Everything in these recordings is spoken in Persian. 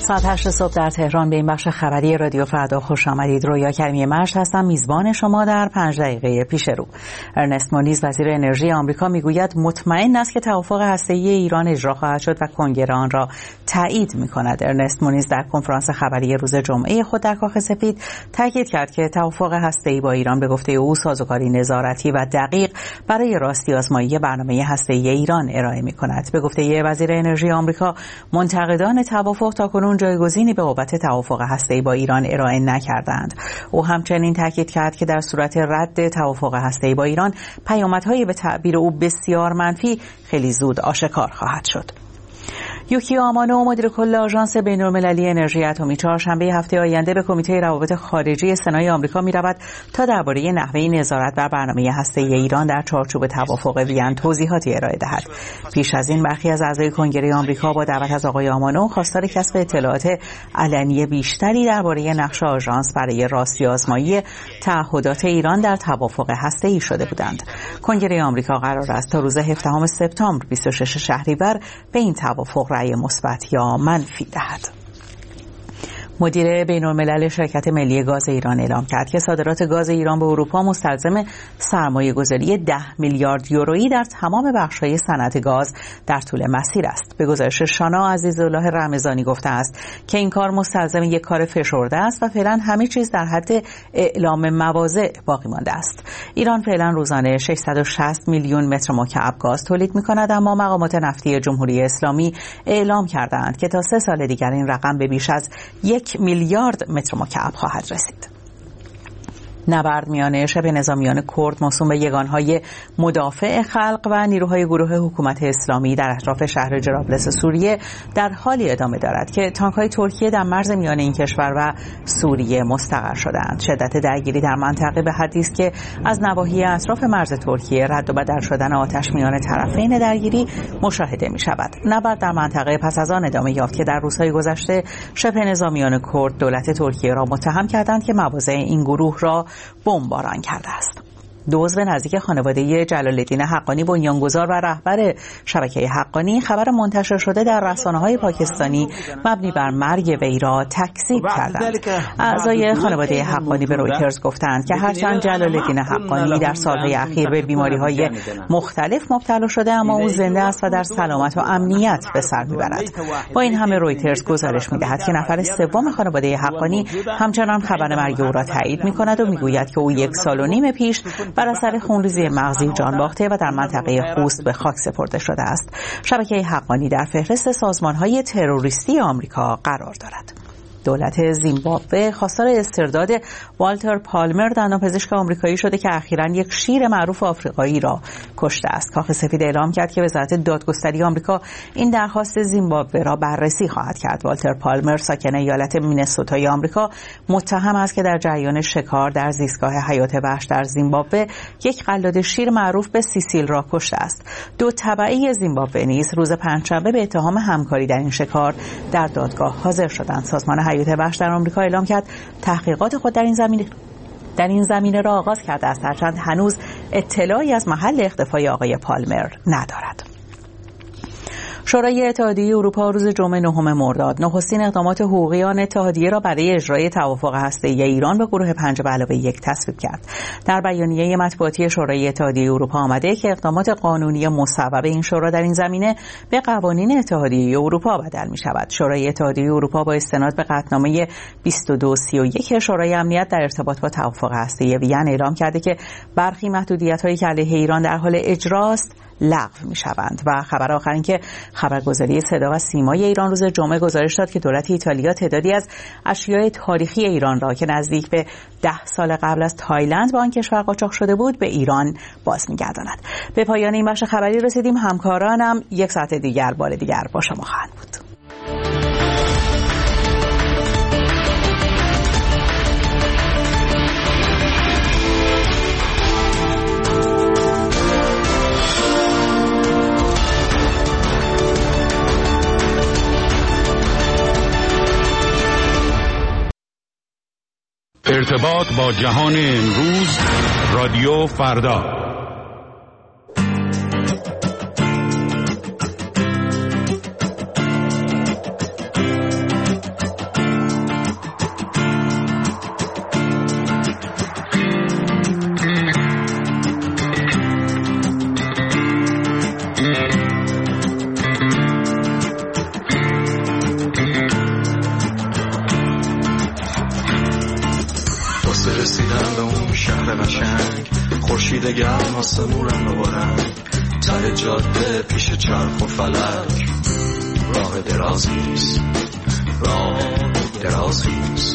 ساعت 8 صبح در تهران به این بخش خبری رادیو فردا خوش آمدید. رویا کریمی مشت هستم، میزبان شما در 5 دقیقه پیش رو. ارنست مونیز وزیر انرژی آمریکا میگوید مطمئن است که توافق هسته‌ای ایران اجرا خواهد شد و کنگره آن را تایید می‌کند. ارنست مونیز در کنفرانس خبری روز جمعه خود در کاخ سفید تاکید کرد که توافق هسته‌ای با ایران به گفته او سازوکاری نظارتی و دقیق برای راستی آزمایی برنامه هسته‌ای ایران ارائه می‌کند. به گفته وزیر انرژی آمریکا، منتقدان توافق تاکنون جایگزینی به بابت توافق هسته‌ای با ایران ارائه نکردند. او همچنین تاکید کرد که در صورت رد توافق هسته‌ای با ایران پیامدهای به تعبیر او بسیار منفی خیلی زود آشکار خواهد شد. یوکیو آمانو، مدیر کل آژانس بین‌المللی انرژی اتمی، چهارشنبه هفته آینده به کمیته روابط خارجی سنای آمریکا می‌رود تا درباره نحوه نظارت بر برنامه هسته‌ای ایران در چارچوب توافق وین توضیحاتی ارائه دهد. پیش از این برخی از اعضای کنگره آمریکا با دعوت از آقای آمانو خواستار کسب اطلاعات علنی بیشتری درباره نقش آژانس برای راستی آزمایی تعهدات ایران در توافق هسته‌ای شده بودند. کنگره آمریکا قرار است تا روز 17 سپتامبر 26 شهریور به این توافق رأی مثبت یا منفی دهد. مدیر بین‌الملل شرکت ملی گاز ایران اعلام کرد که صادرات گاز ایران به اروپا مستلزم سرمایه‌گذاری 10 میلیارد یورویی در تمام بخش‌های صنعت گاز در طول مسیر است. به گزارش شانا عزیزالله رمضانی گفته است که این کار مستلزم یک کار فشرده است و فعلا همه چیز در حد اعلام مواضع باقی مانده است. ایران فعلا روزانه 660 میلیون متر مکعب گاز تولید می‌کند، اما مقامات نفتی جمهوری اسلامی اعلام کردند که تا 3 سال دیگر این رقم به بیش از 1 میلیارد متر مکعب خواهد رسید. نبرد میان شبه نظامیان کرد موسوم به یگانهای مدافع خلق و نیروهای گروه حکومت اسلامی در اطراف شهر جرابلس سوریه در حالی ادامه دارد که تانک‌های ترکیه در مرز میان این کشور و سوریه مستقر شدند. شدت درگیری در منطقه به حدی است که از نواحی اطراف مرز ترکیه رد و بدل شدن آتش میان طرفین درگیری مشاهده می شود. نبرد در منطقه پس از آن ادامه یافت که در روزهای گذشته شبه نظامیان کرد دولت ترکیه را متهم کردند که مواضع این گروه را بمباران کرده است. دو عضو نزدیک خانواده جلال‌الدین حقانی، بنیانگذار و رهبر شبکه حقانی، خبر منتشر شده در رسانه‌های پاکستانی مبنی بر مرگ وی را تکذیب کردند. اعضای خانواده حقانی به رویترز گفتند که هرچند جلال‌الدین حقانی در سالهای اخیر به بیماری‌های مختلف مبتلا شده، اما او زنده است و در سلامت و امنیت به سر می‌برد. با این همه رویترز گزارش می‌دهد که نفر سوم خانواده حقانی همچنان خبر مرگ او را تایید می‌کند و می‌گوید که او 1 سال و نیم پیش بر اثر خونریزی مغزی جان باخته و در منطقه خوست به خاک سپرده شده است. شبکه حقانی در فهرست سازمان‌های تروریستی آمریکا قرار دارد. دولت زیمبابوه خواستار استرداد والتر پالمر، دندانپزشک آمریکایی شده که اخیراً یک شیر معروف آفریقایی را کشته است. کاخ سفید اعلام کرد که وزارت دادگستری آمریکا این درخواست زیمبابوه را بررسی خواهد کرد. والتر پالمر، ساکن ایالت مینسوتای آمریکا، متهم است که در جریان شکار در زیستگاه حیات وحش در زیمبابوه یک قلاده شیر معروف به سیسیل را کشته است. 2 تبعی زیمبابوه نیز روز پنجشنبه به اتهام همکاری در این شکار در دادگاه حاضر شدند. سازمان حیات وحش در آمریکا اعلام کرد تحقیقات خود در این زمینه را آغاز کرده است، هرچند هنوز اطلاعی از محل اختفای آقای پالمر ندارد. شورای اتحادیه اروپا روز جمعه 9 مرداد نخستین اقدامات حقوقی آن اتحادیه را برای اجرای توافق هسته‌ای ایران به گروه 5+1 تصویب کرد. در بیانیه مطبوعاتی شورای اتحادیه اروپا آمده که اقدامات قانونی مصوب این شورا در این زمینه به قوانین اتحادیه اروپا بدل می شود. شورای اتحادیه اروپا با استناد به قطعنامه 2231 شورای امنیت در ارتباط با توافق هسته‌ای وین اعلام کرده که برخی محدودیت‌هایی که علیه ایران در حال اجراست لغو می‌شوند. و خبر آخر این که خبرگزاری صدا و سیمای ایران روز جمعه گزارش داد که دولت ایتالیا تعدادی از اشیاء تاریخی ایران را که نزدیک به 10 سال قبل از تایلند به آن کشور قاچاق شده بود به ایران باز می‌گرداند. به پایان این بخش خبری رسیدیم. همکارانم 1 ساعت دیگر بار دیگر با شما خواهند بود. ارتباط با جهان امروز، رادیو فردا. رسیدن به اون شهر قشنگ، خورشید گرم آسمون رنگ و رنگ، ته جاده پیش چرخ و فلک، راه درازیست، راه درازیست.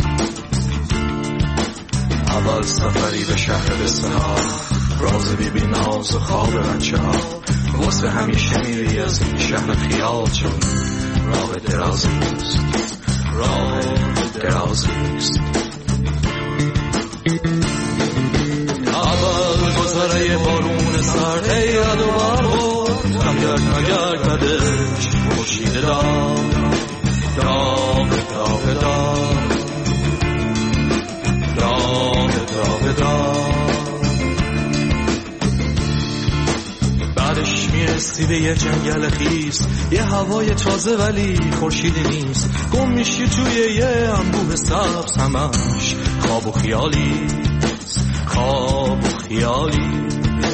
اول سفری به شهر بسته ها، راز بی بی ناز و خواب بچه ها، واسه همیشه میری از این شهر خیال، چون راه درازیست، راه درازیست. اول گذره بارون سرد هیرد و برد، نگرد نگرد بدش خورشید داغ، داغ داغ داغ، داغ داغ داغ. بعدش میرسی به یه جنگل خیس، یه هوای تازه ولی خورشیدی نیست، گم میشی توی یه انبوه سبز، همش خواب و خیالی، خواب و خیالی.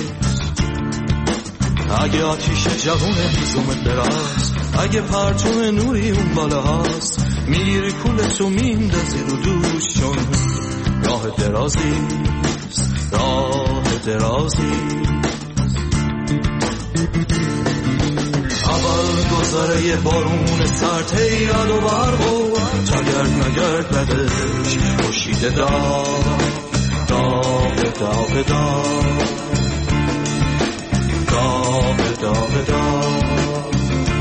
اگه آتیش جوون هیزومت براست، اگه پرتون نوری اون بالا هست، میگیری کولتو میندازی رو دوش، چون راه درازیست، راه درازیست. اول گذره بارون سرد هیرد و برد، تگرد نگرد بدش خورشید داغ، داغ داغ داغ، داغ داغ داغ.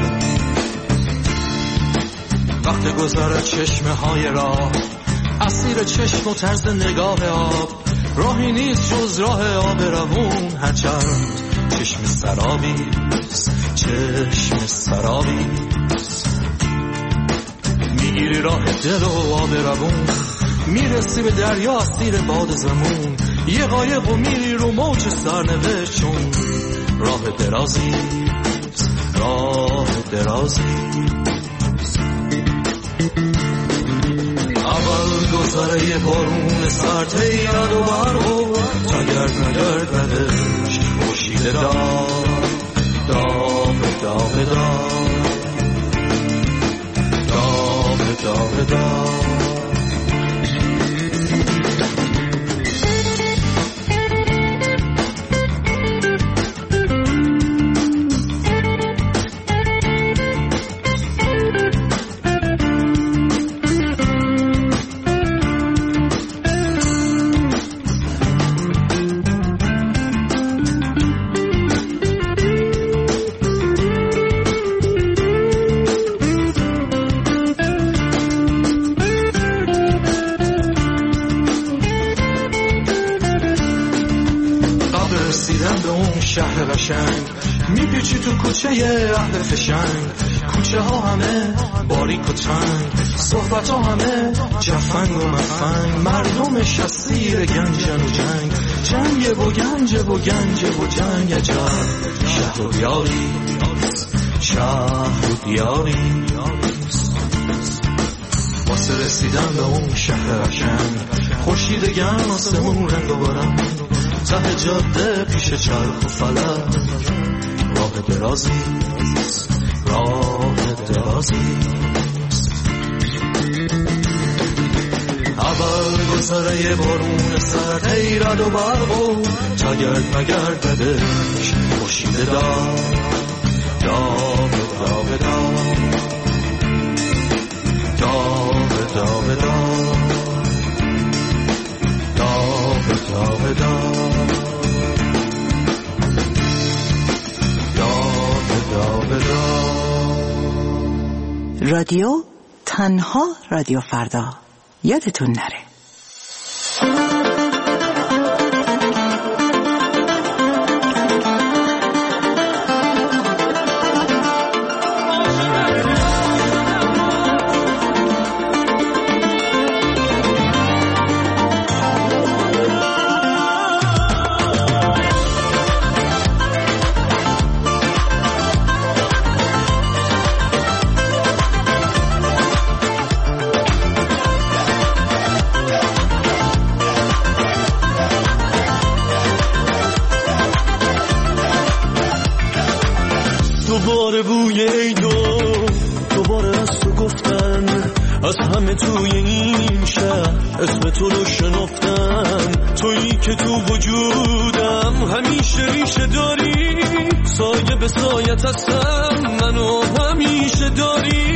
وقت گذر چشمه های راه، اسیر چشم و طرز نگاه آب، راهی نیست جز راه آب روون، هرچند چشم سرابیست، چشم سرابیست. میگیری راه دل و آب روون، میرسی به دریا اسیر باد زمون، یه قایق و میری رو موج سرنوشت، چون راه درازیست، راه درازیست. اول گذره بارون سرد هیرد و برد، تگرد نگرد بدش خورشید داغ، داغ داغ داغ، داغ داغ داغ. شهر قشنگ میپیچی تو کوچه اهل فشنگ، کوچه ها همه باریک و تنگ، صحبت ها همه جفنگ و مفنگ، مردمش اسیر گنجن و جنگ، جنگ و گنج و گنج و جنگ. عجب شهر و دیاری، شهر و دیاری. واسه رسیدن به اون شهر قشنگ، خورشید گرم آسمون رنگ و برنگ، ته جاده پیش چرخ و فلک، راه درازیست، راه درازیست. اول گذره بارون سرد هیرد و برد، تگرد مگرد بدش خورشید داغ، داغ داغ داغ، داغ داغ داغ، داغ داغ داغ. رادیو تنها رادیو فردا، یادتون نره. دوباره بوی عیدو، دوباره از تو گفتن، از همه توی این شهر اسم تو رو شنفتن، که تو وجودم همیشه ریشه داری، سایه به سایت هستم منو همیشه داری،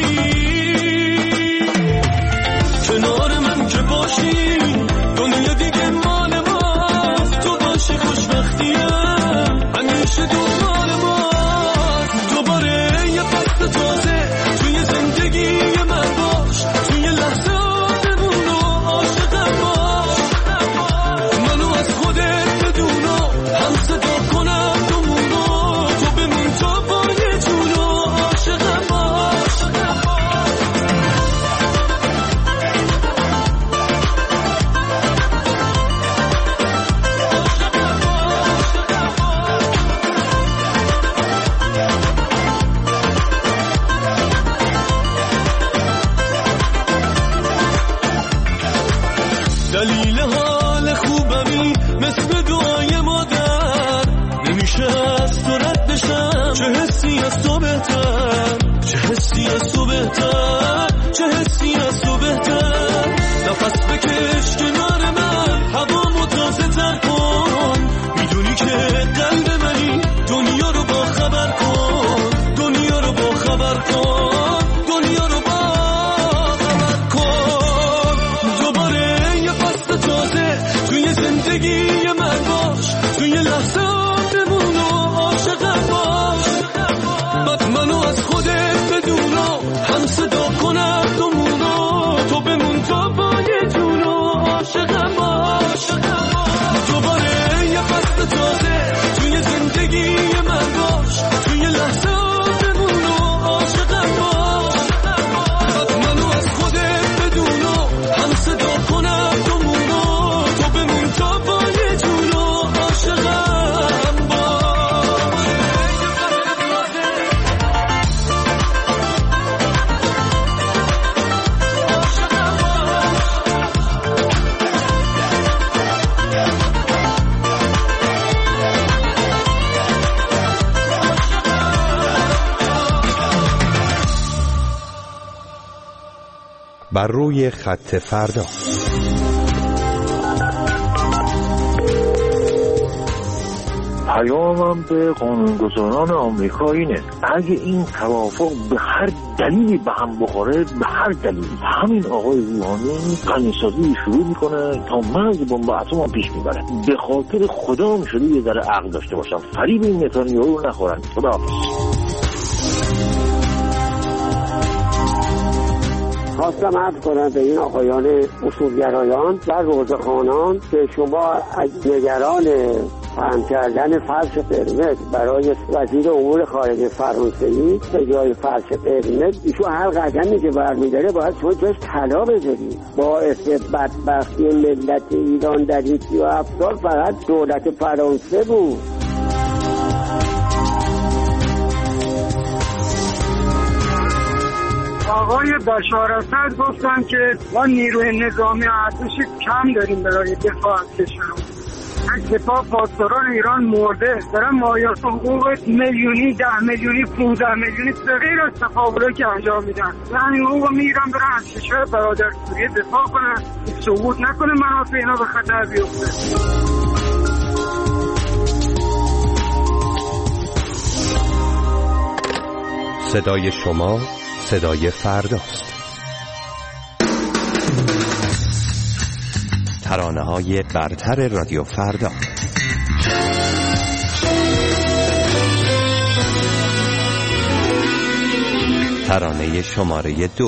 کنار من که باشی دنیا دیگه مال ماست، تو باشی خوشبختیم همیشه دنبال ماست، دوباره یه فصل تازه توی زندگی من باش، توی لحظه آدمونو عاشقم باش، منو از خودت بدون و هم صدا کنم دومونو، تو بمون تا با یه جونو عاشقم باش. دلیل حال خوبمی مثل دعای مادر، نمیشه از تو رد بشم، چه حسی از تو بهتر، چه حسی از تو بهتر، چه حسی از تو بهتر، نفس بکش کنار من هوامو تازه تر کن، میدونی که قلب منی دنیا رو با خبر کن، دنیا رو با خبر کن، دنیا رو با خبر کن، دوباره یه فصل تازه توی زندگی من باش، توی لحظه آدمون و عاشقم باش، منو از خودت بدون و هم صدا کنم دومونو، تو بمون تا با یه جون و عاشقم باش، دوباره یه فصل تازه توی زندگی من باش، توی لحظه آدمون و عاشقم باش، منو از خودت بدون و هم صدا کنم دومونو، تو بمون تا با یه جون و عاشقم باش. بر روی خط فردا. پیامم به قانونگذاران آمریکا اینه اگه این توافق به هر دلیلی به هم بخوره، به هر دلیلی، همین آقای روحانی غنی‌سازی شروع میکنه تا مرز بمب اتم پیش میبره. به خاطر خدا میشده یه ذره عقل داشته باشم، فریب این نتانیاهو رو نخورن. خداحافظ. خواستم عرض کنم به این آقایان اصولگرایان و روزخوانان که شما نگران فهم کردن فرش قرمز برای وزیر امور خارجه فرانسوی به جای فرش قرمز، ایشون هر قدمی که برمی‌داره باید شما جاش طلا بذارید. باعث بدبختی ملت ایران در این 37 سال فقط دولت فرانسه بود. آقای بشار اسد گفتن که ما نیروی نظامی ارتشی کم داریم برای دفاع از کشور. سپاه پاسداران ایران مرده، دارن مایات حقوق میلیونی، 10 میلیونی، 15 میلیونی به غیر از تفاوتایی که انجام میدن، همین حقوق میگیرن برن از کشور برادر سوریه دفاع کنن، سقوط نکنه منافع اینا به خطر بیفته. صدای شما صدای فرداست. ترانه‌های برتر رادیو فردا. ترانه شماره 2.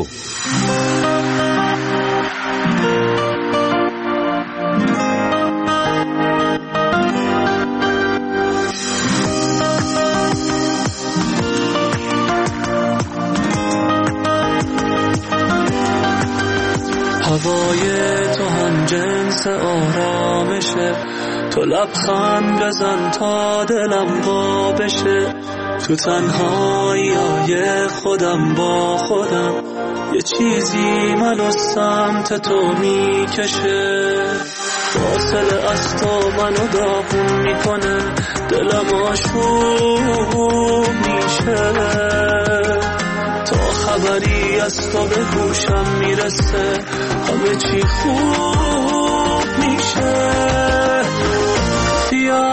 هوای تو هم جنس آرامشه، تو لبخند بزن تا دلم وا بشه، تو تنهایی خودم با خودم، یه چیزی منو سمت تو میکشه، فاصله از تو منو داغون میکنه، دلم آشوب میشه، تا خبری از تو به گوشم میرسه، همه چی خوب میشه.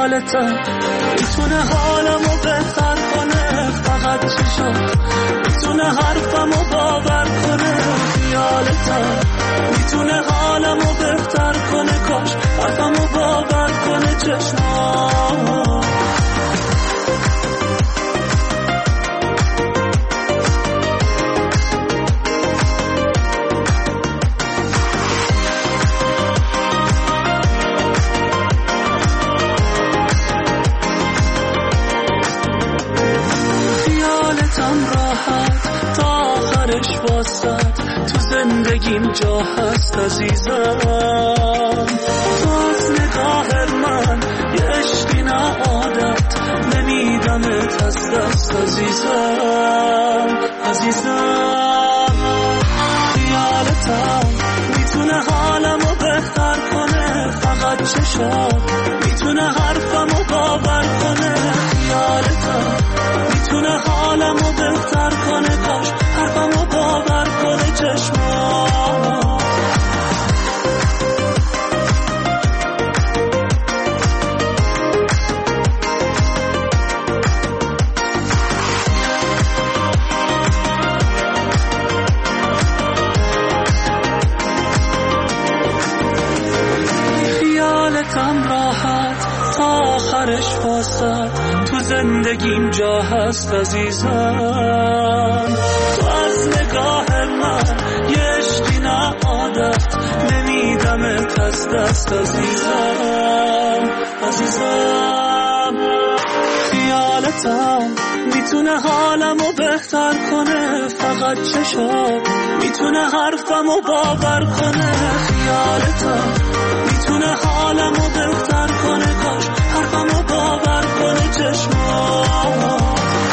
خیالتم میتونه حالمو بهتر کنه، فقط چشات میتونه حرفمو باور کنه. خیالتم میتونه حالمو بهتر کنه، کاش حرفمو باور کنه چشمات. تو زندگیم جا هست عزیزم، تو از نگاه من یه عشقی نه عادت، نمیدمت از دست عزیزم. عزیزم خیالتم میتونه حالمو بهتر کنه، فقط چشات میتونه حرفمو باور کنه. خیالتم میتونه حالمو بهتر کنه، کاش حرفمو باور کنه چشمات. خیالتم راحت تا آخرش واسد، تو زندگیم جا هست عزیزم. تو از نگاه من یه عشقی نه عادت، نمیدمت از دست عزیزم. عزیزم خیالتم میتونه حالمو بهتر کنه، فقط چشات میتونه حرفمو باور کنه. خیالتم میتونه حالمو بهتر کنه، کاش حرفمو باور کنه چشمات.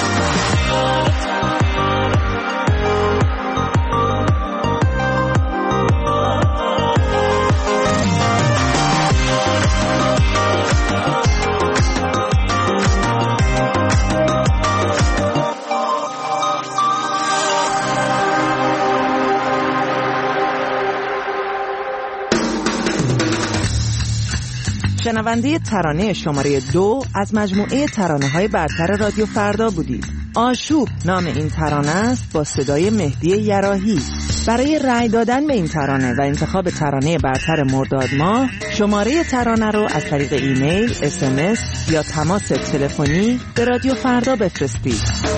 شنونده ترانه شماره 2 از مجموعه ترانه‌های برتر رادیو فردا بودید. آشوب نام این ترانه است با صدای مهدی یراحی. برای رأی دادن به این ترانه و انتخاب ترانه برتر مرداد ماه، شماره ترانه رو از طریق ایمیل، SMS یا تماس تلفنی به رادیو فردا بفرستید.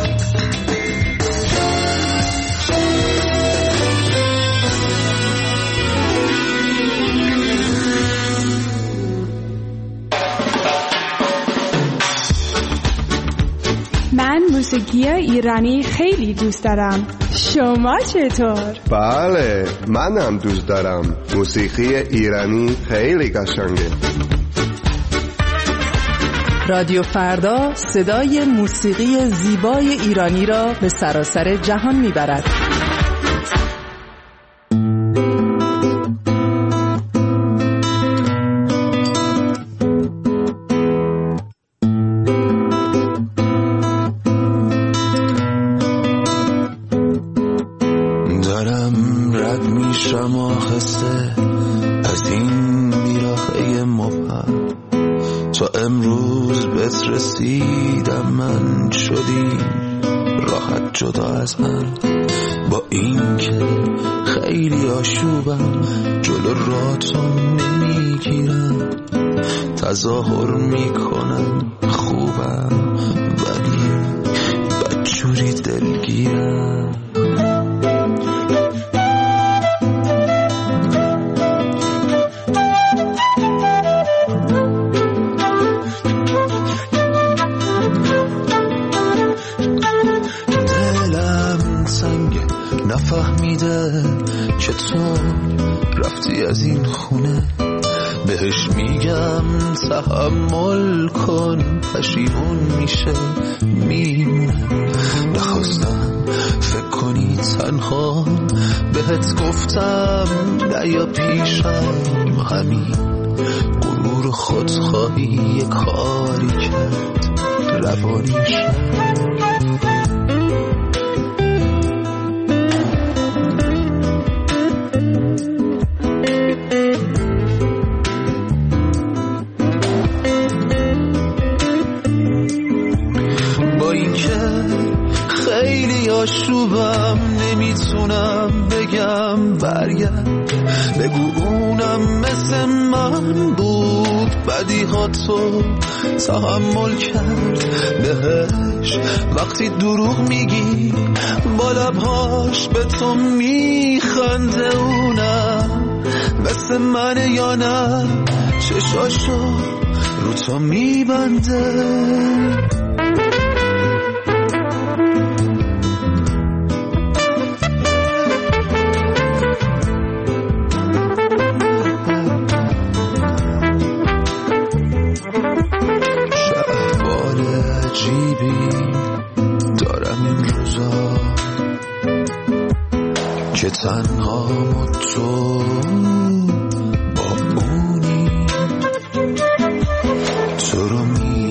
من موسیقی ایرانی خیلی دوست دارم. شما چطور؟ بله، منم دوست دارم. موسیقی ایرانی خیلی قشنگه. رادیو فردا صدای موسیقی زیبای ایرانی را به سراسر جهان میبرد. رسیدم من شدیم راحت جدا از هم، با این که خیلی آشوبم جلو راتون نمیگیرم، تظاهر میکنم خوبم ولی بدجوری دلگیرم. نفهمیده چطور رفتی از این خونه، بهش میگم تحمل کن پشیمون میشه میمونه. نخواستم فکر کنی تنها بهت گفتم نیا پیشم، همین غرور خودخواهی یه کاری کرد روانیشم. من بود بدیهاتو تحمل کرد بهش وقتی دروغ میگی با لبهاش به تو میخنده اونم مثل منه یا نه چشاشو رو تو میبنده که تنها تو با اونی تو رو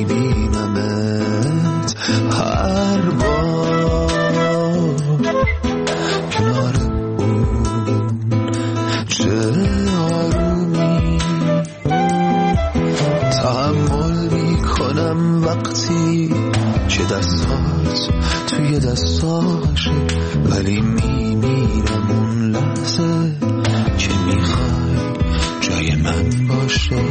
میبینمت هر بار کنار اون چه آرومی تحمل میکنم وقتی که دستات توی دستاشه ولی میمیرم اون لحظه که میخوای جای من باشه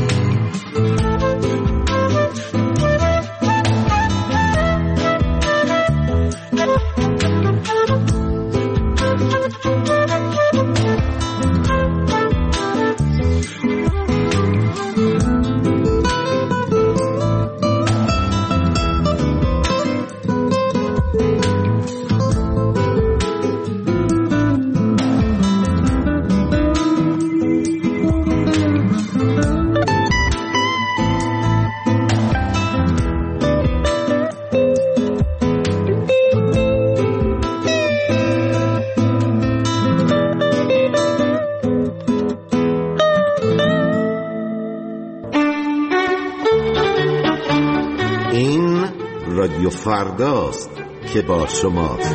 رادیو فرداست که با شماست.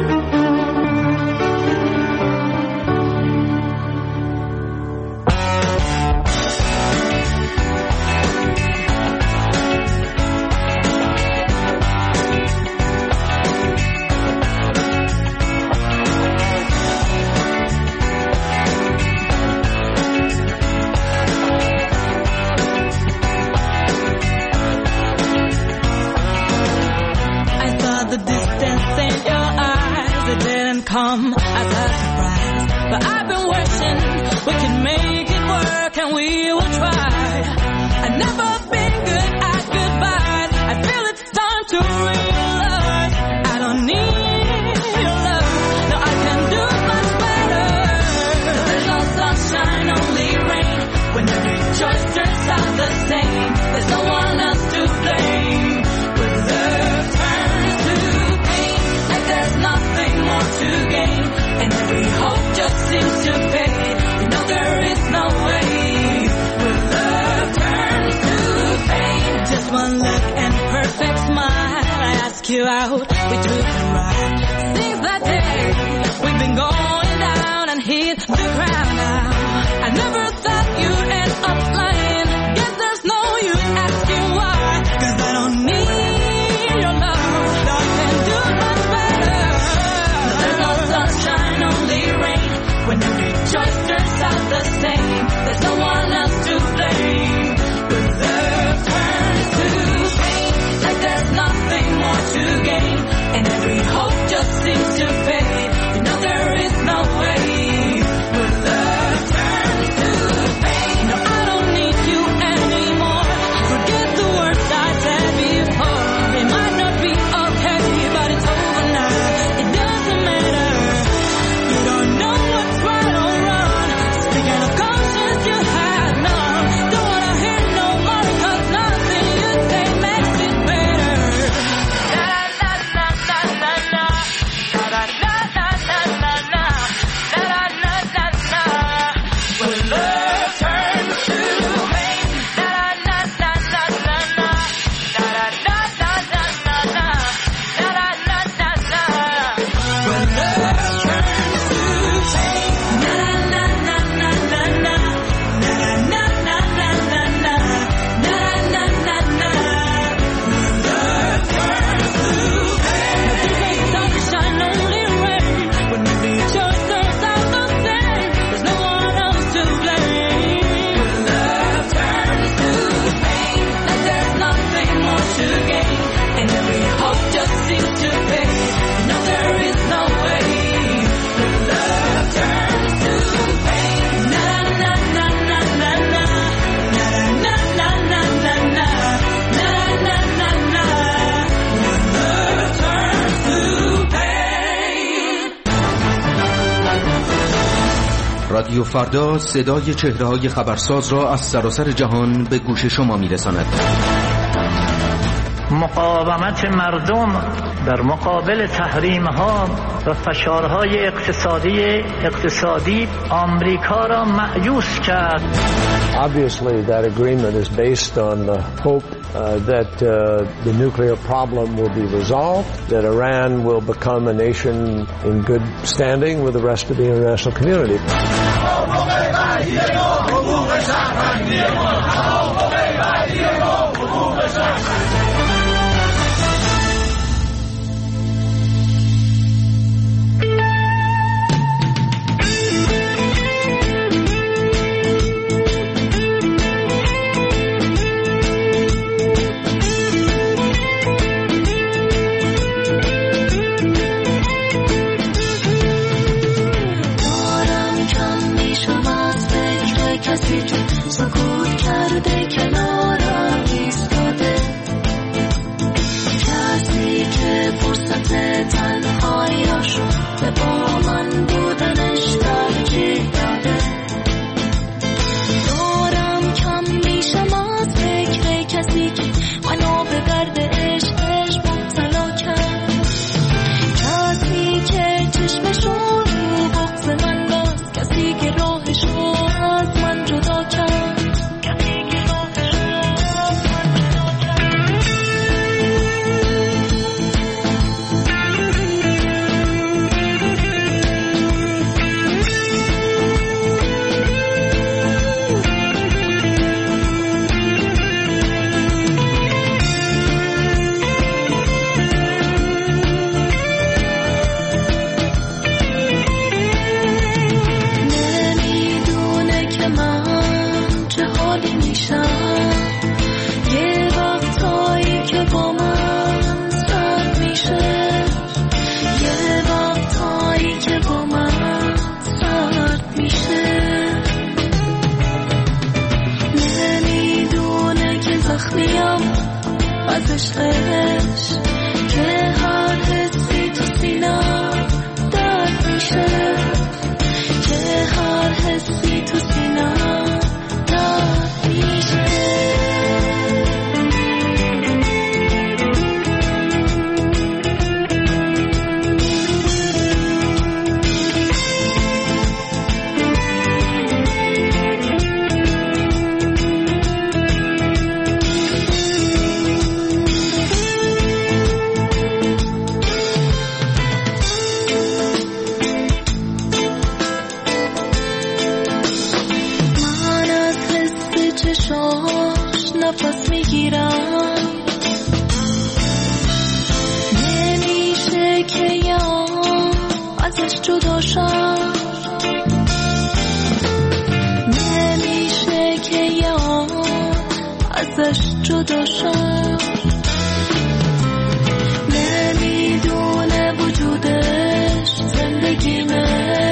You out, we took a ride. Since that day, we've been going down and hit the ground now. I never thought you'd end up flying. Guess there's no use asking why. 'Cause I don't need your love. I can do much better. There's no sunshine, only rain. When every choice turns out the same, there's no one else to blame. But love turns to pain, like there's nothing more to gain, and every hope just seems to fade. You know there is no رادیو فردا صدای چهره‌های خبرساز را از سراسر جهان به گوش شما می‌رساند. مقاومت مردم در مقابل تحریم‌ها و فشارهای اقتصادی آمریکا را مأیوس کرد. Obviously that agreement is based on the hope that the nuclear problem will be resolved, that Iran will become a nation in good standing with the rest of the international community. سکوت کرده کنارم ایستاده، کسی که فرصت تنهایی‌هاشو به با من بودنش ترجیح داده. دارم کم میشم از فکر کسی که منو به درد عشقش مبتلا کرد، کسی که چشمشو رو بغض من باز، کسی که راهشو از من جدا کرد. عشقش که هر حسی تو سینم درد میشه، که هر حسی تو سینم درد میشه. نفس میگیرم، نمیشه که یا ازش جدا شم، نمیشه که یا ازش جدا شم. نمیدونه وجودش زندگیمه،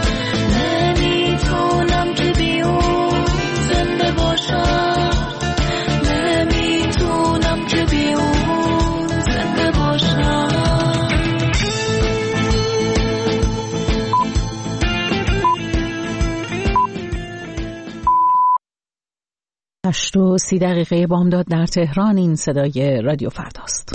نمیتونم که بی اون زنده باشم. هشت و 30 دقیقه بامداد در تهران. این صدای رادیو فرداست.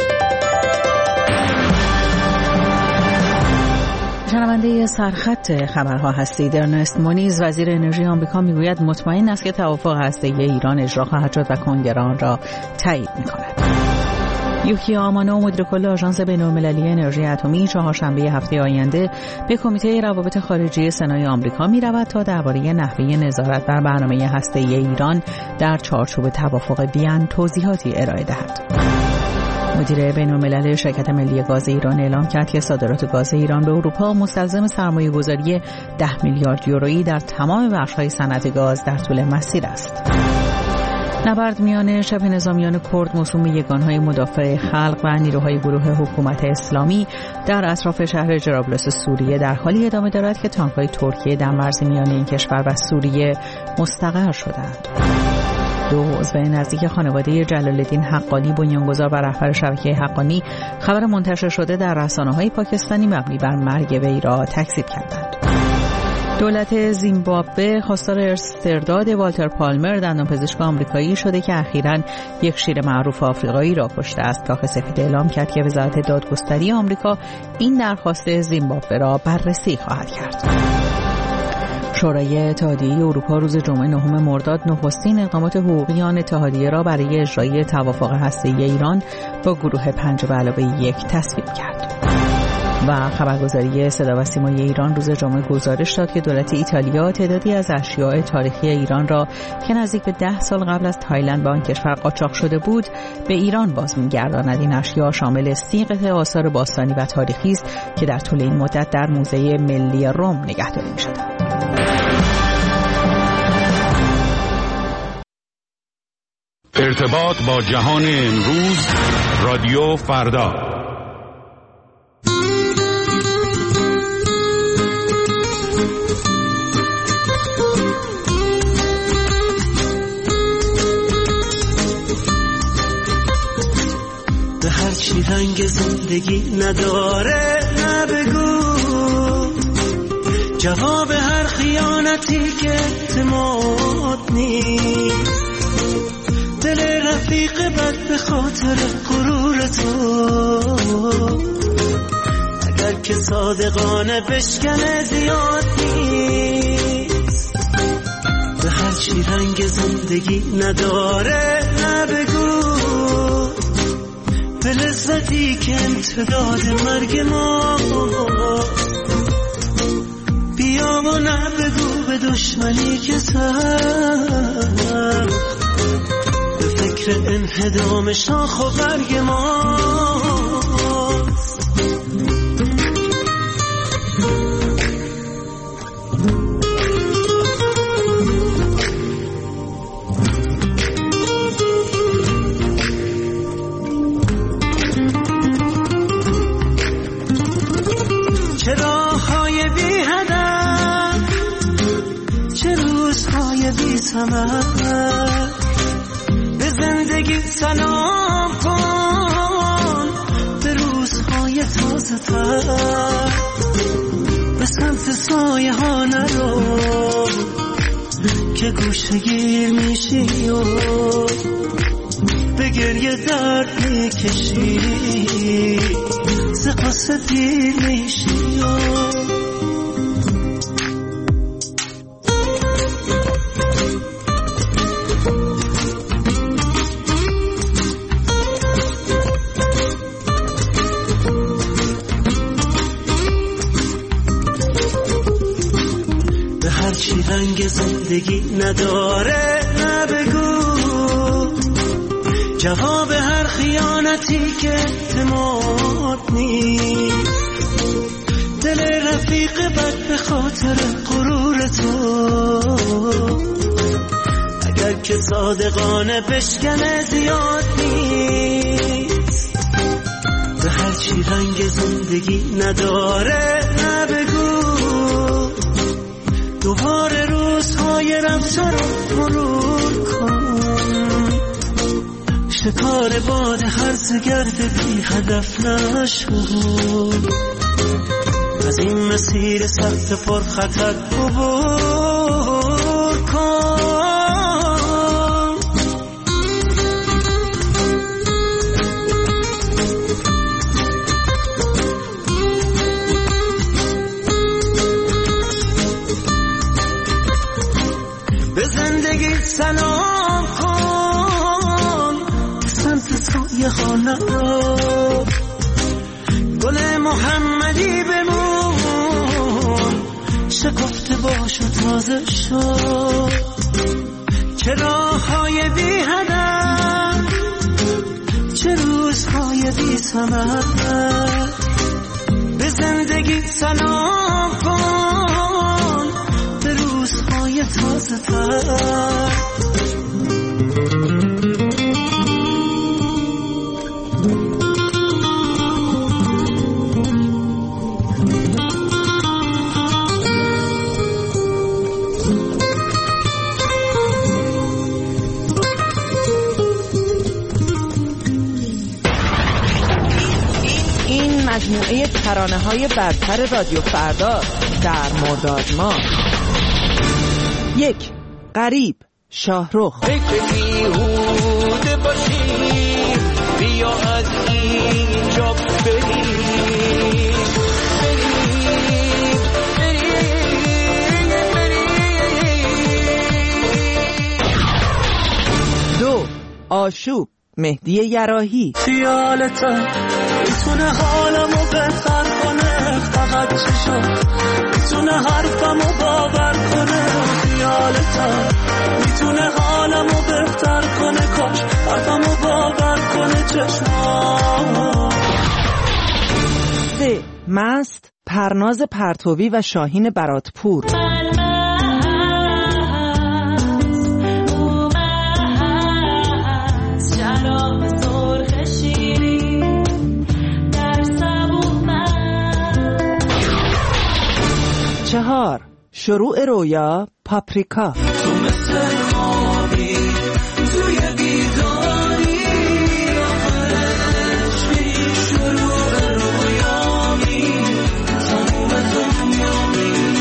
شنونده سرخط خبرها هستید. ارنست مونیز وزیر انرژی آمریکا میگوید مطمئن است که توافق هسته‌ای ایران اجرا خواهد شد و کنگره آن را تایید می‌کند. یوکی آمانو مدیر کل آژانس بین‌المللی انرژی اتمی چهارشنبه هفته آینده به کمیته روابط خارجی سنای آمریکا می‌رود تا درباره نحوه نظارت بر برنامه هسته‌ای ایران در چارچوب توافق وین توضیحاتی ارائه دهد. مدیر بین‌الملل شرکت ملی گاز ایران اعلام کرد که صادرات گاز ایران به اروپا مستلزم سرمایه‌گذاری 10 میلیارد یورویی در تمام بخش‌های صنعت گاز در طول مسیر است. نبرد میان شبه نظامیان کرد موسوم به یگانهای مدافع خلق و نیروهای گروه حکومت اسلامی در اطراف شهر جرابلس سوریه در حالی ادامه دارد که تانک‌های ترکیه در مرز میان این کشور و سوریه مستقر شدند. 2 عضو نزدیک خانواده جلال‌الدین حقانی بنیانگذار و رهبر شبکه حقانی خبر منتشر شده در رسانه‌های پاکستانی مبنی بر مرگ وی را تکذیب کردند. دولت زیمبابوه خواستار استرداد والتر پالمر، دندانپزشک آمریکایی شده که اخیراً یک شیر معروف آفریقایی را کشته است. کاخ سفید اعلام کرد که وزارت دادگستری آمریکا این درخواست زیمبابوه را بررسی خواهد کرد. شورای اتحادیه اروپا روز جمعه 9 مرداد نخستین اقدامات حقوقی آن اتحادیه را برای اجرای توافق هسته‌ای ایران با گروه 5+1 تصویب کرد. و خبرگزاری صدا و سیمای ایران روز جمعه گزارش داد که دولت ایتالیا تعدادی از اشیاء تاریخی ایران را که نزدیک به 10 سال قبل از تایلند به آن کشور قاچاق شده بود به ایران باز می‌گرداند. این اشیاء شامل 30 قطعه آثار باستانی و تاریخی است که در طول این مدت در موزه ملی روم نگهداری می‌شدند. ارتباط با جهان امروز، رادیو فردا. به هر چی رنگ زندگی نداره نبگو، جواب هر خیانتی که اعتماد نیست، دل رفیق بد به خاطر غرور تو، اگر که صادقانه بشکنه زیاد نیست. به هر چی رنگ زندگی نداره نبگو، به لذتی که امتداد مرگ ما، بیا و نبگو به دشمنی که سر به فکر انهدام شاخ و برگ ماست. چه راه‌های بی هدف، چه روزهای بی ثمر، به زندگی سلام کن، به روزهای تازه تر، به سمت سایه ها نرو که گوشه گیر میشی و به گریه درد میکشی، ز قصه دیر میشی. به هر چی رنگ زندگی نداره نبگو، جواب هر خیانتی که اعتماد نیست، دل رفیق بد به خاطر غرور تو، اگر که صادقانه بشکنه زیاد نیست. به هر چی رنگ زندگی نداره نبگو، دوباره روزهای رفته رو مرور کن، شکار باد هرز گرد بی هدف نشو، از این مسیر سخت پر خطر عبور کن. به زندگی سلام کن، سمت سایه خانه رو، گل محمدی بمون، شکفته باش و تازه شد. چه راههای بی هدف، چه روزهای بی ثمر، به زندگی سلام کن، به روزهای تازه تر. مجموعه ترانه‌های برتر رادیو فردا در مرداد ماه. 1. غریب شاهرخ. فکر بیهوده باشیم، بیا از اینجا بریم. 2. آشوب مهدی یراحی. خیالتا میتونه حالمو بهتر کنه، فقط چشم میتونه حرفمو باور کنه. خیالتا میتونه حالمو بهتر کنه، کاش حرفمو باور کنه چشم. 3. مست پرناز پرتوی و شاهین براتپور. چهار. شروع رویا پاپریکا. تو مثل خوابی توی بیداری، آخرش شروع رویامی، تموم دنیامی.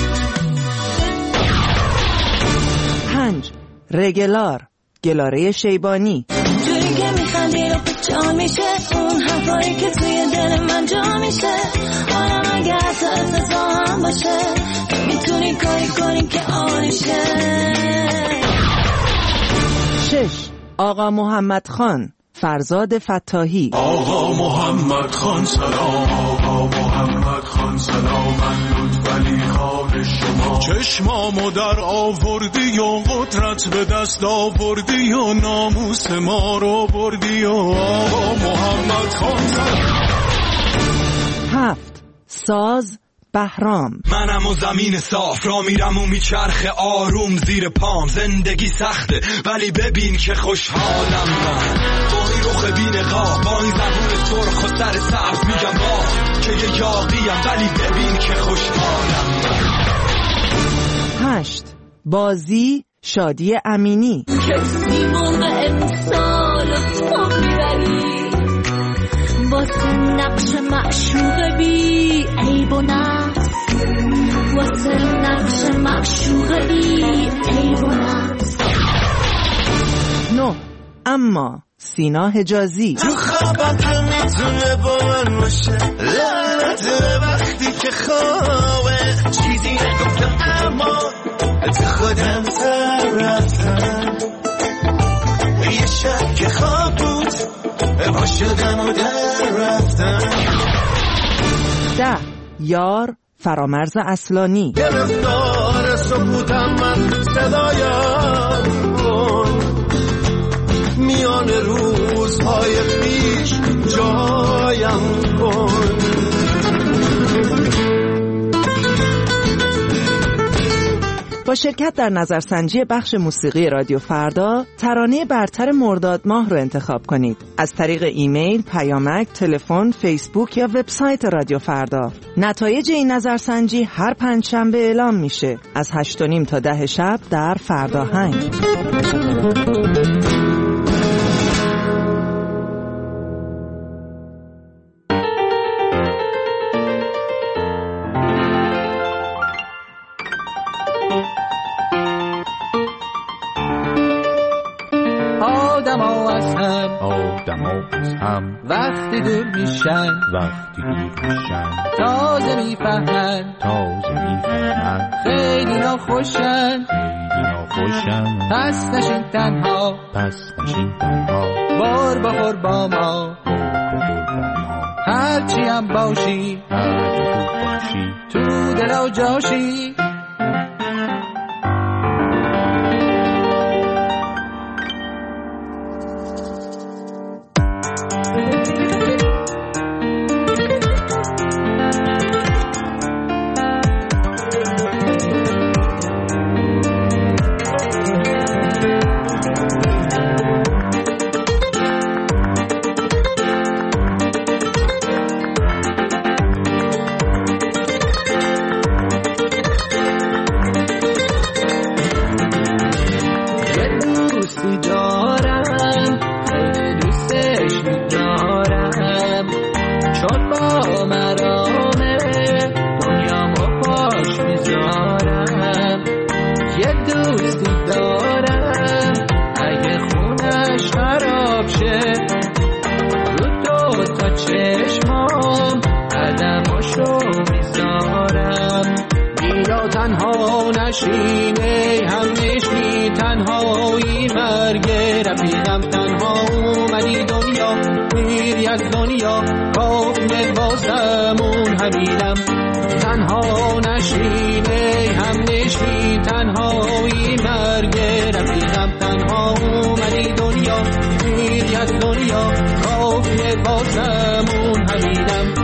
5. رگلار گلاره شیبانی. جوری که میخندی رو جا میشه، اون حرفایی که توی دل من جا میشه. آدم اگه حتی افتضا هم باشه، میتونی کاری کنی که آنشه. 6. آقا محمد خان فرزاد فتاحی. آقا محمد خان سلام، آقا محمد خان سلام، من لطفالی خان شما. چشمامو در آوردی و قدرت به دست آوردی و ناموس ما رو بردی و آقا محمد خان سلام. 7. ساز بهرام. منم و زمین صاف را میرم و میچرخه آروم زیر پام. زندگی سخته ولی ببین که خوشحالم من، با این رخ بی‌نقاب، با این زبون سرخ و سر سبز میگم با که یه یاقیم، ولی ببین که خوشحالم من. 8. بازی شادی امینی. کسی موقع امسال تو میبری، واسه نقش معشوق بی عیب و نقص، واسه نقش معشوق بی عیب و نقص. 9. اما سینا حجازی. تو خوابم که میتونه با من باشه، لعنت وقتی که خوابه. چیزی نگفتم اما تو خودم سر رفتم، یه شب که خواب بود با شدم و در رفتم. 10. یار فرامرز اصلانی. گرفتار سکوتم من، صدایم کن، میان روزهای پیش جایم کن. با شرکت در نظرسنجی بخش موسیقی رادیو فردا، ترانه برتر مرداد ماه رو انتخاب کنید. از طریق ایمیل، پیامک، تلفن، فیسبوک یا وبسایت رادیو فردا. نتایج این نظرسنجی هر پنجشنبه اعلام میشه از 8:30 تا 10 شب در فرداهنگ. وقتی دور میشن تازه میفهمن خیلی ناخوشن پس نشین تنها بار بخور با ما هرچی هم باشی تو دل و جاشی. نشین ای هم نشین تنهایی مرگ رفیقم تنها اومدی دنیا میری از دنیا کافیه بازمون همینم تنها نشین ای هم نشین تنهایی مرگ رفیقم تنها اومدی دنیا میری از دنیا کافیه بازمون همینم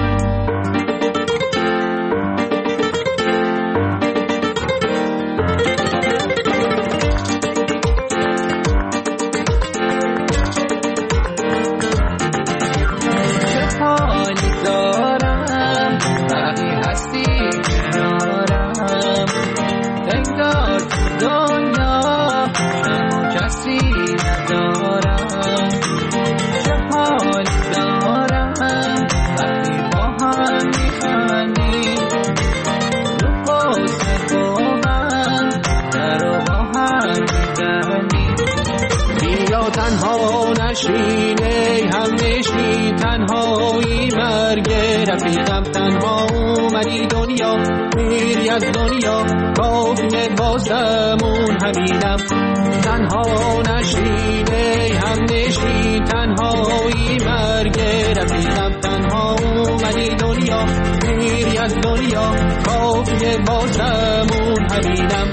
نشین ای هم نشین تنهایی مرگ رفیقم تنها اومدی دنیا میری از دنیا کافیه بازمون همینم تنها نشین ای هم نشین تنهایی مرگ رفیقم تنها اومدی دنیا میری از دنیا کافیه بازمون همینم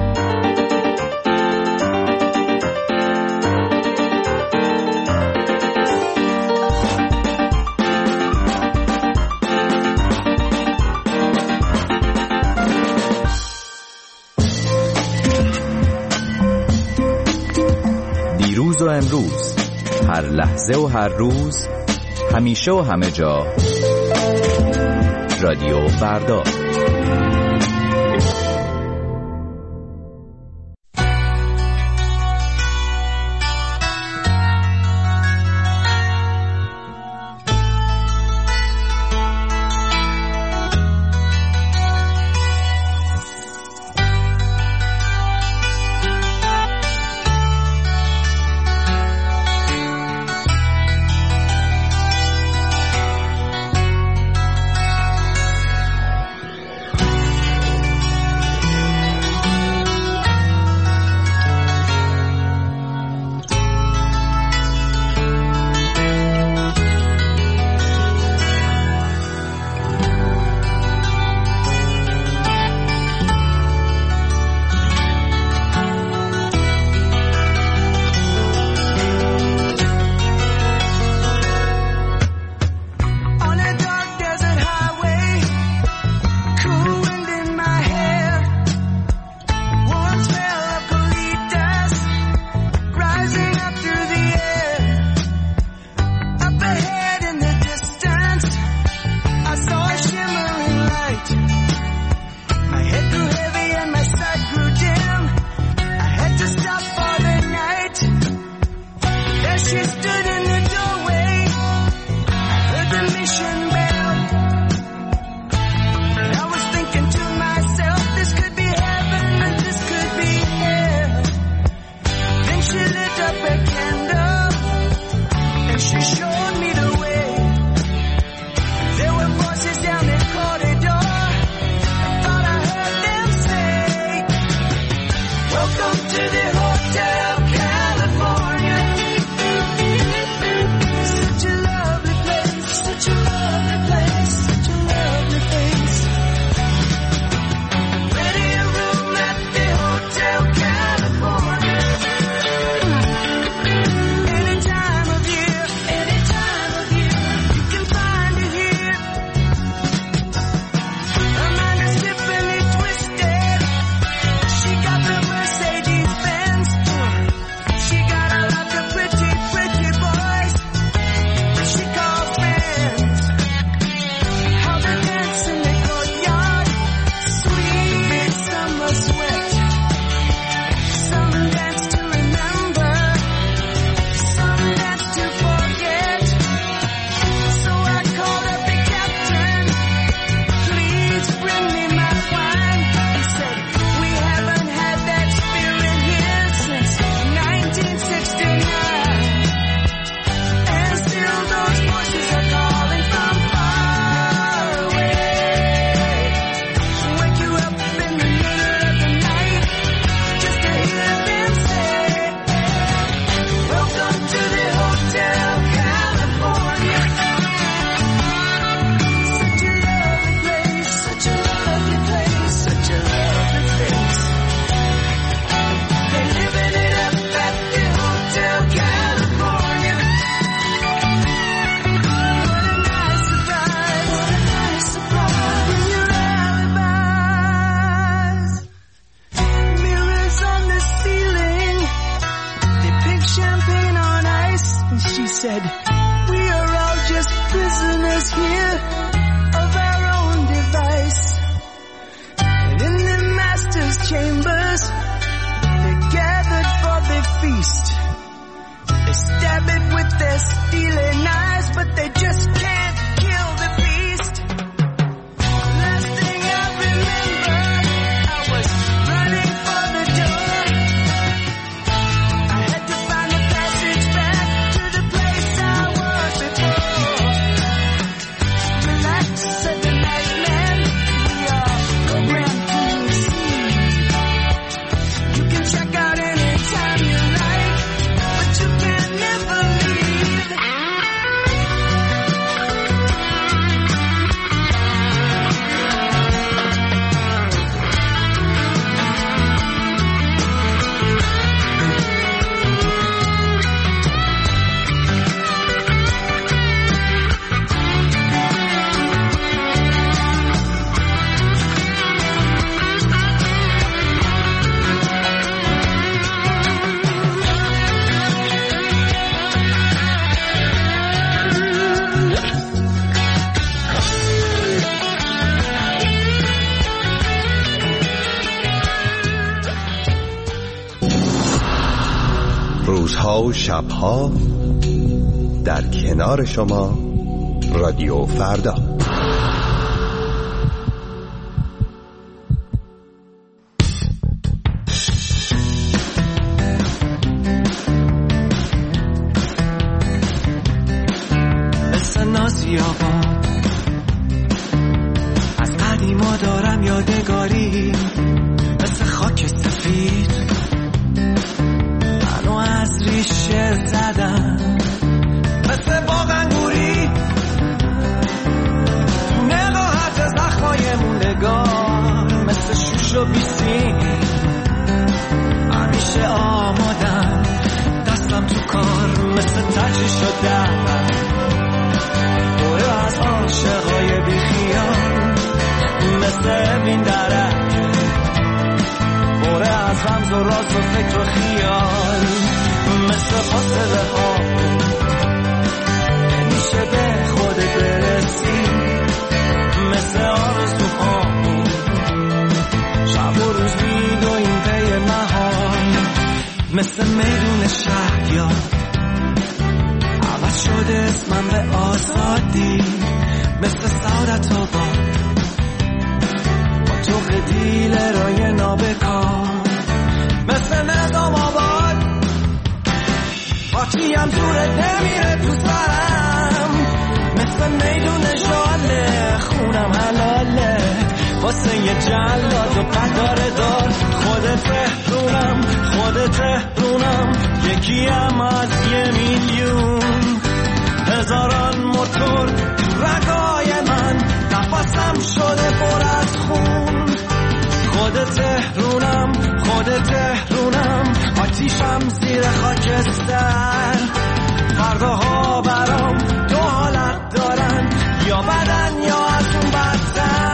و امروز هر لحظه و هر روز همیشه و همه جا رادیو فردا And she said, we are all just prisoners here of our own device. And in the master's chambers, they're gathered for the feast. They stab it with their steely knives, but they just can't kill the beast. Last thing I remember, I was running for the door. I had to find a passage back to the place I was before. Relax, said the night man, we are programmed to receive. You can check out anytime you like, but you can never leave. روزها و شبها در کنار شما رادیو فردا. مثل نازی آقا از قدیما دارم یادگاری، مثل خاک سفید منو از ریشه زدم، مثل باغ انگوری تو نقاهت زخمای موندگار، مثل شوش و بیسیم همیشه آمادم، دستم تو کار مثل تجری شدم، دوره از عاشقای بیخیال مثل بین درک، دوره از رمز و راز و فکر و خیال، مثل فاصله ها نمیشه به خودت برسی، مثل آرزوها شب و روز میدویم پی مهار، مثل میدون شهریار عوض شده اسمم به آزادی، مثل سعادت آباد با تو دیل رای نابکار، مثل نظام آباد پاکیم زورت نمیره تو سرم، مثل میدون ژاله خونم حلاله واسه یه جلاد و قطار دار، خودت تهرونم خودت تهرونم، یکیم از 1,000,000 هزاران موتور تو رگای من، نفسم شده پر از خون، خودت تهرونم خودت تهرونم، آتیشم زیر خاکستر، فرداها برام دو حالت دارن، یا بدن یا از اون بدتر.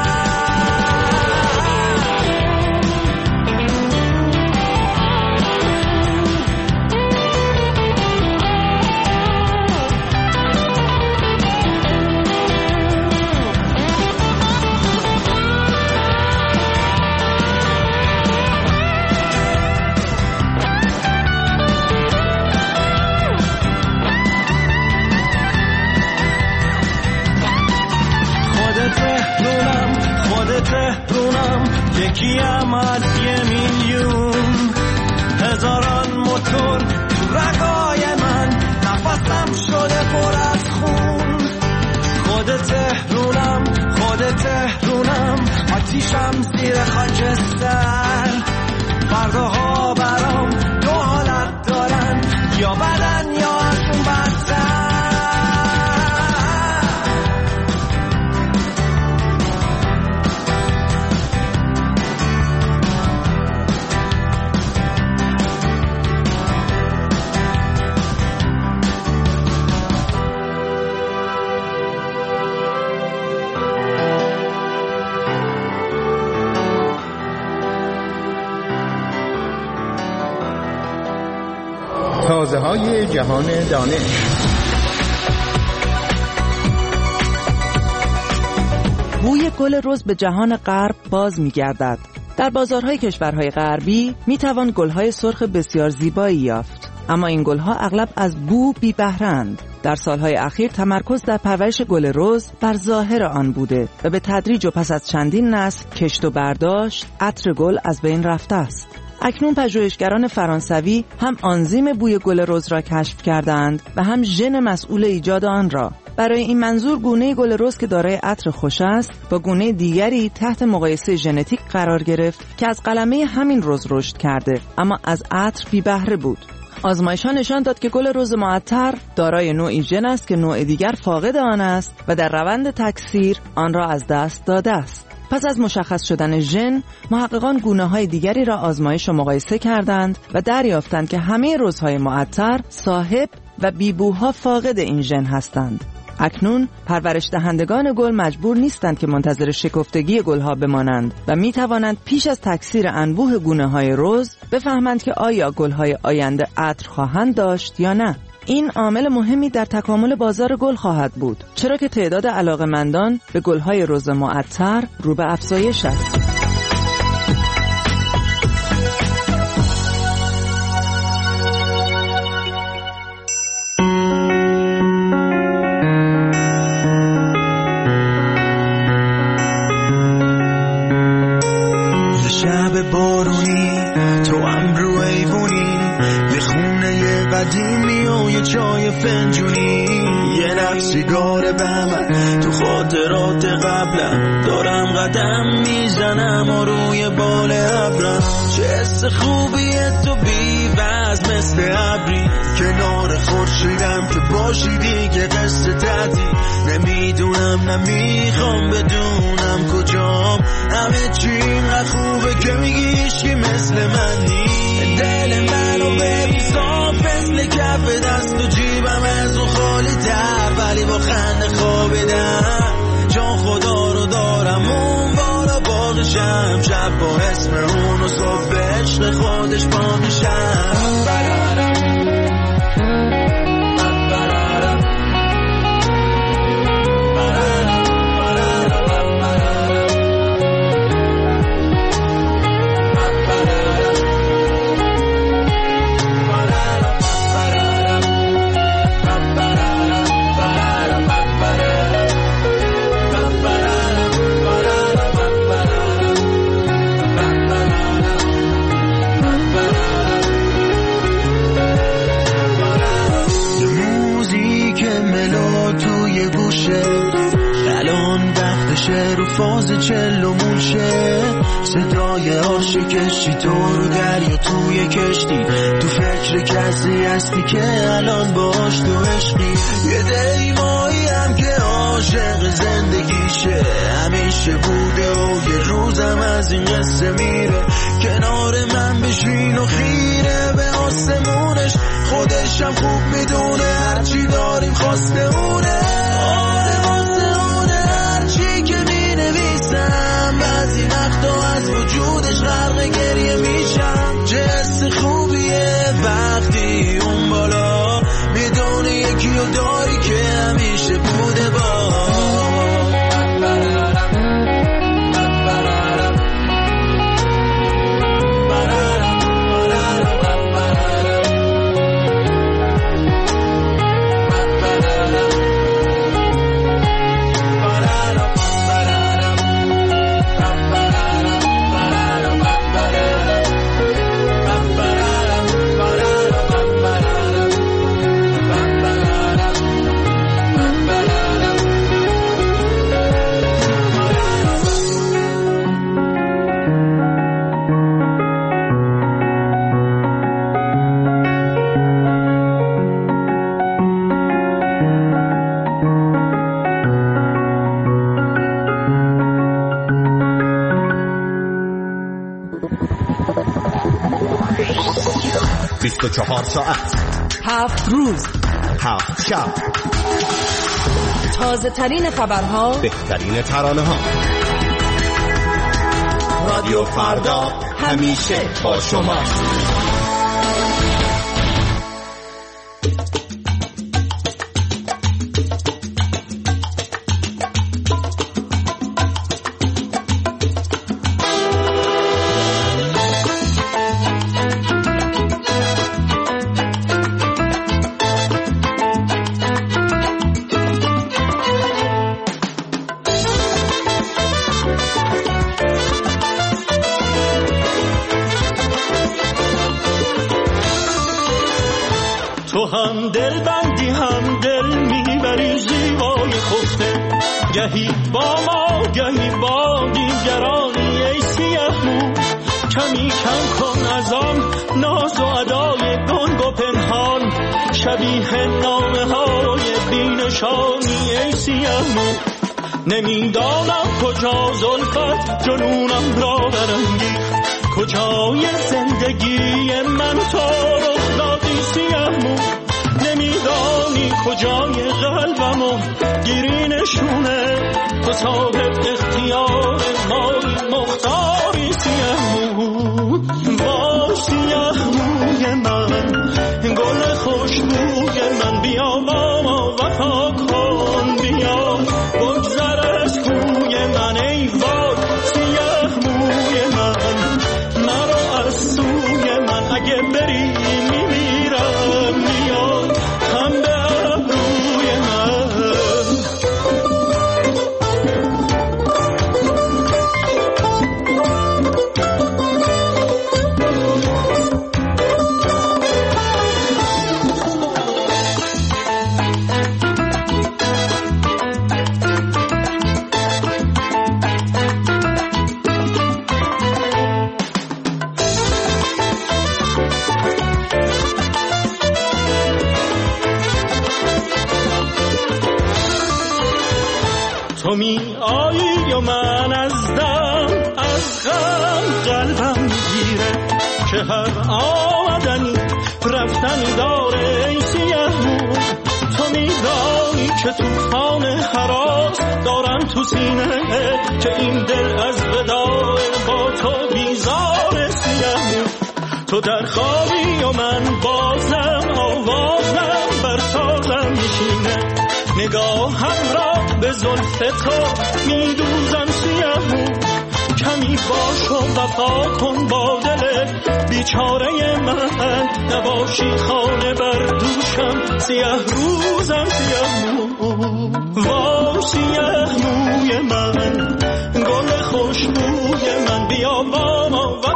تهرونم یکیم از 1,000,000 هزاران موتور تو رگای من، نفسم شده پر از خون، خودت تهرونم خودت تهرونم، آتیشم زیر خاکستر، فرداها برام دو حالت دارن، یا بدن یا از اون بدتر. رازهای جهان دانش. بوی گل رز به جهان غرب باز می‌گردد. در بازارهای کشورهای غربی می‌توان گل‌های سرخ بسیار زیبایی یافت، اما این گل‌ها اغلب از بو بی بهره‌اند. در سالهای اخیر تمرکز در پرورش گل رز بر ظاهر آن بوده و به تدریج و پس از چندین نسل کشت و برداشت عطر گل از بین رفته است. اکنون پژوهشگران فرانسوی هم آنزیم بوی گل رز را کشف کردند و هم ژن مسئول ایجاد آن را. برای این منظور گونه گل رز که دارای عطر خوش است با گونه دیگری تحت مقایسه ژنتیک قرار گرفت که از قلمه همین رز رشد کرده اما از عطر بی بهره بود. آزمایش‌ها نشان داد که گل رز معطر دارای نوعی ژن است که نوع دیگر فاقد آن است و در روند تکثیر آن را از دست داده است. پس از مشخص شدن ژن، محققان گونه‌های دیگری را آزمایش و مقایسه کردند و دریافتند که همه رزهای معطر صاحب و بیبوها فاقد این ژن هستند. اکنون پرورش دهندگان گل مجبور نیستند که منتظر شکفتگی گلها بمانند و می توانند پیش از تکثیر انبوه گونه‌های رز بفهمند که آیا گل‌های آینده عطر خواهند داشت یا نه. این عامل مهمی در تکامل بازار گل خواهد بود، چرا که تعداد علاقه‌مندان به گل‌های رز معطر رو به افزایش است. بارونی تو هم رو ایوونی یه خونه قدیمی و یه چای فنجونی یه نخ سیگار بمن تو خاطرات قبلم دارم قدم میزنم و روی بال ابرم چه حس خوبیه تو بی‌وزن مثل ابری کنار خورشیدم که باشی دیگه قصه تعطیل نمیدونم نمیخوام بدونم کجام همه چی اینقدر خوبه که میگیش که مثل من نیست دل منو ببین صاف مثل کف دست و جیبم از اون خالی تر ولی با خنده خوابیدم جان خدا رو دارم اون بالا باقشم شب با اسم اون و صبح به عشق خودش پا میشم رو فاز چلمون شه صدای عاشقشی تو رو دریا توی کشتی تو فکر کسی هستی که الان باش تو عشقی یه دیمایی هم که عاشق زندگیشه همیشه بوده و یه روزم از این قصه میره کنار من بشین و خیره به آسمونش خودشم خوب میدونه هرچی داریم خواسته اونه بعضی وقتا از وجودش غرق گریه میشم چه حس خوبیه وقتی اون بالا میدونه یکی رو داری که همیشه بوده با ساعت 7 روز 7 شب تازه ترین خبرها بهترین ترانه ها رادیو فردا همیشه با شما تو هم دل بندی هم دل میبری زیبای خفته، گهی با ما گهی با دیگرانی ای سیاه مو. کمی کم کن از آن ناز و ادای گنگ و پنهان، شبیه نامه های بینشانی ای سیاه مو. نمیدانم کجا زلفت جنونم را برانگیخت، کجای زندگی من تو رخ دادی سیاه مو. نمیدانی کجای قلبمو گیری نشونه، تو صاحب اختیار مایی مختاری سیاه مو. با سیاه موی من گل خوشبوی من، بیا با ما وفا کن، بیا بگذر از کوی من ای وای سیاه موی من. مرا از سوی من اگه بری میمیرم، بیا هم به ابروی من. تو می آیی و من از دم از غم قلبم میگیره، که هر آمدنی رفتنی داره ای سیاه مو. تو میدانی که توفان هراس دارم تو سینه، که این دل از وداع با تو بیزار سیاه مو. تو در خوابی و من بازم آوازم بر سازم میشینه، نگاهم را به زلف تو میدوزم سیاه مو. کمی باش و وفا کن با دل بیچاره من، نباشی خانه بر دوشم سیاه روزم سیاه مو. وا سیاه موی من گل خوشبوی من، بیا با ما